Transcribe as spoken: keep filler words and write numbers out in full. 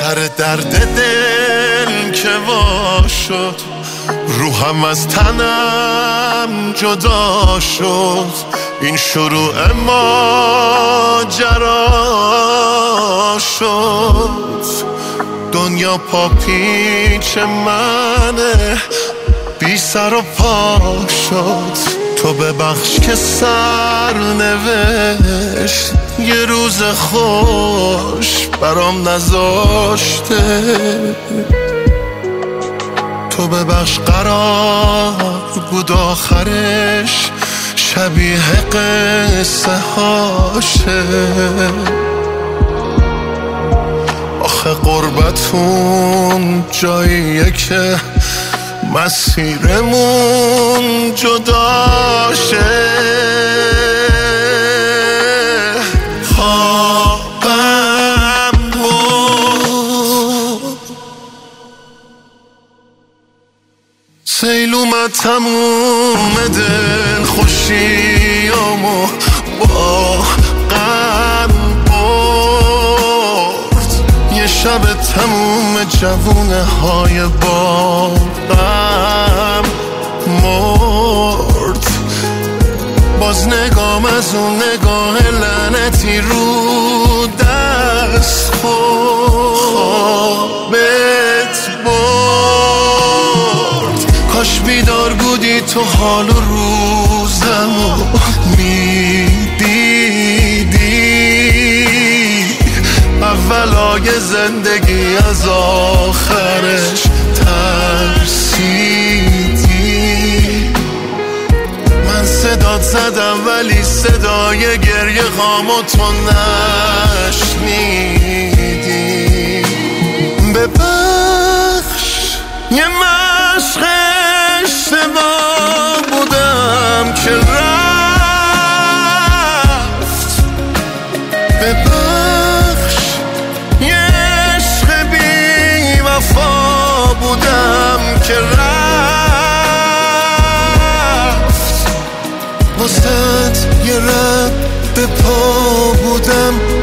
سر درد دل که وا شد، روحم از تنم جدا شد. این شروع ماجرا شد. دنیا پا پیچ منه، بی سر و پا شد. تو ببخش که سر نوشت یه روز خوش برام نذاشته. تو ببخش قرار بود آخرش شبیه قصه هاشه. آخه قربتون جاییه که مسیرمون جداشه. خوابم بود سیل اومد تموم دل خوشیامو با غم برد. یه شب تموم جوونه های باغم مرد. باز نگام از اون نگاه لعنتی رو دست خوابت برد. کاش بیدار بودی تو حال و روزمو میدیدی. اولای زندگی از آخرش ترسیدی. من صدات زدم ولی صدای گریه هامو تو نشنیدی. ببخش یه مشق اشتباه بودم که رفت. ببخش یه عشق بی وفا بودم که رفت. واسه یه رد به پا بودم